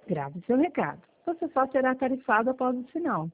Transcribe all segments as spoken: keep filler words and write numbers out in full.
Grave seu recado. Você só será tarifado após o sinal.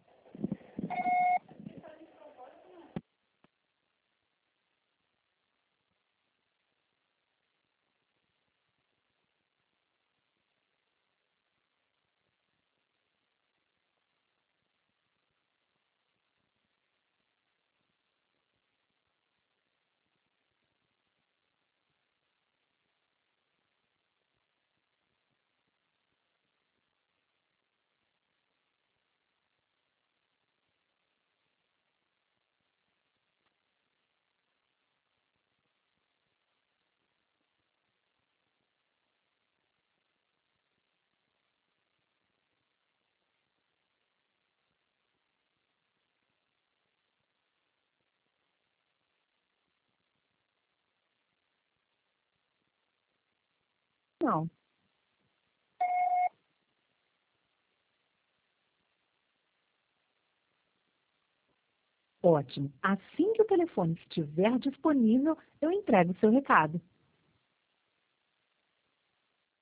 Não. Ótimo. Assim que o telefone estiver disponível, eu entrego o seu recado.